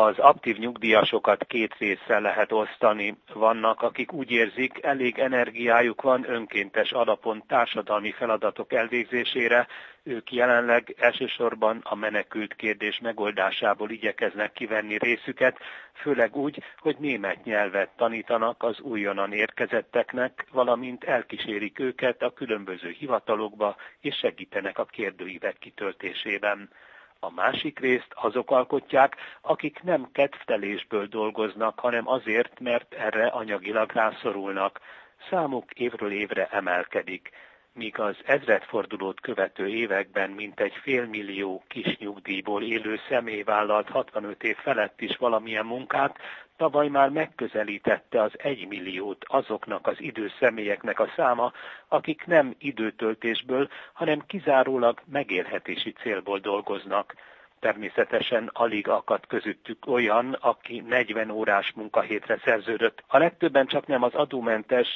Az aktív nyugdíjasokat két részre lehet osztani. Vannak, akik úgy érzik, elég energiájuk van önkéntes alapon társadalmi feladatok elvégzésére, ők jelenleg elsősorban a menekült kérdés megoldásából igyekeznek kivenni részüket, főleg úgy, hogy német nyelvet tanítanak az újonnan érkezetteknek, valamint elkísérik őket a különböző hivatalokba és segítenek a kérdőívek kitöltésében. A másik részt azok alkotják, akik nem kedvtelésből dolgoznak, hanem azért, mert erre anyagilag rászorulnak. Számuk évről évre emelkedik. Míg az ezredfordulót követő években mintegy 500 000 kis nyugdíjból élő személy vállalt 65 év felett is valamilyen munkát, tavaly már megközelítette az 1 milliót azoknak az idős személyeknek a száma, akik nem időtöltésből, hanem kizárólag megélhetési célból dolgoznak. Természetesen alig akadt közöttük olyan, aki 40 órás munkahétre szerződött. A legtöbben csak nem az adómentes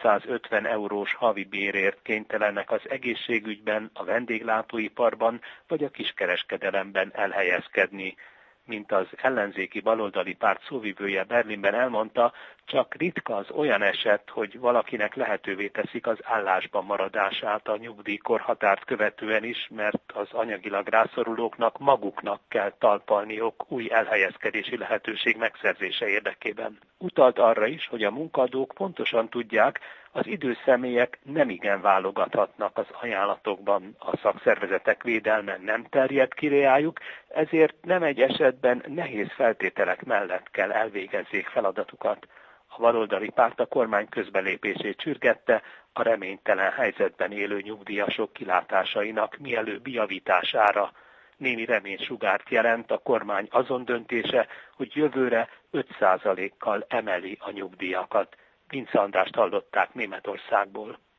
450 eurós havi bérért kénytelenek az egészségügyben, a vendéglátóiparban vagy a kiskereskedelemben elhelyezkedni. Mint az ellenzéki baloldali párt szóvivője Berlinben elmondta, csak ritka az olyan eset, hogy valakinek lehetővé teszik az állásban maradását a nyugdíjkorhatárt követően is, mert az anyagilag rászorulóknak maguknak kell talpalniuk új elhelyezkedési lehetőség megszerzése érdekében. Utalt arra is, hogy a munkadók pontosan tudják, az idős személyek nemigen válogathatnak az ajánlatokban, a szakszervezetek védelme nem terjed ki reájuk, ezért nem egy esetben nehéz feltételek mellett kell elvégezzék feladatukat. A baloldali párt a kormány közbelépését sürgette a reménytelen helyzetben élő nyugdíjasok kilátásainak mielőbbi javítására. Némi reménysugárt jelent a kormány azon döntése, hogy jövőre 5%-kal emeli a nyugdíjakat. Vince Andrást hallották Németországból.